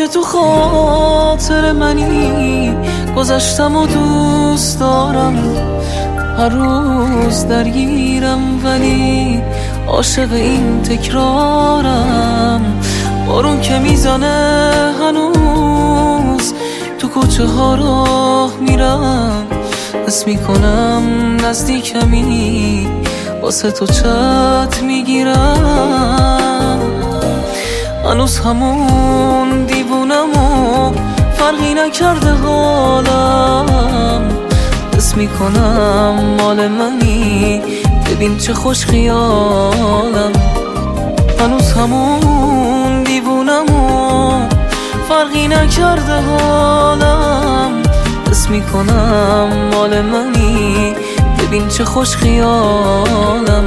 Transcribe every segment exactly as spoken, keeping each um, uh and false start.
تو خاطر منی، گذشتم و دوست دارم، هر روز درگیرم ولی عاشق این تکرارم. بارون که میزنه هنوز تو کوچه ها راه میرم، حس میکنم نزدیکمی، واسه تو چت میگیرم. هنوز همون دیوونم و فرقی نکرده حالم، حس میکنم مال منی، ببین چه خوش خیالم. هنوز همون دیوونم و فرقی نکرده حالم، حس میکنم مال منی، ببین چه خوش خیالم.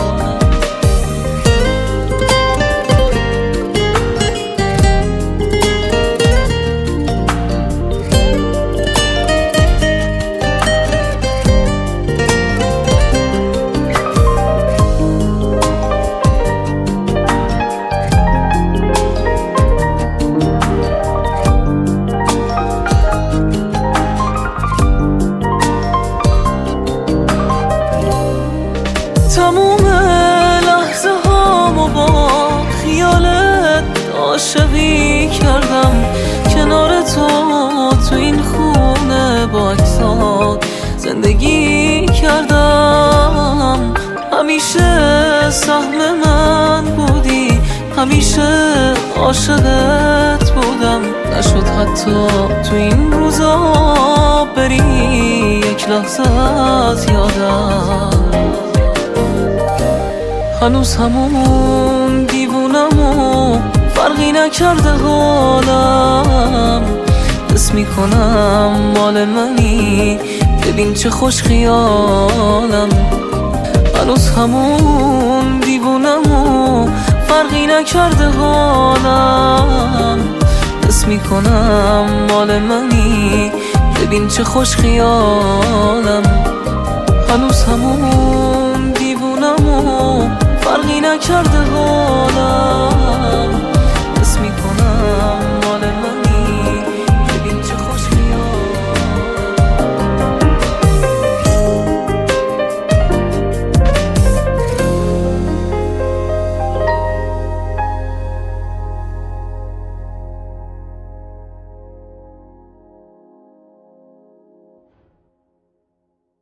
تموم لحظه هامو با خیالت عاشقی کردم، کنار تو تو این خونه با عکسات زندگی کردم. همیشه سهم من بودی، همیشه عاشقت بودم، نشد حتی تو این روزا بری یک لحظه از یادم. هنوز همون دیوونم و فرقی نکرده حالم، حس میکنم مال منی، ببین چه خوش خیالم. هنوز همون دیوونم و فرقی نکرده حالم، حس میکنم مال منی، ببین چه خوش خیالم. هنوز همون دیوونم و فرقی نکرده حالم.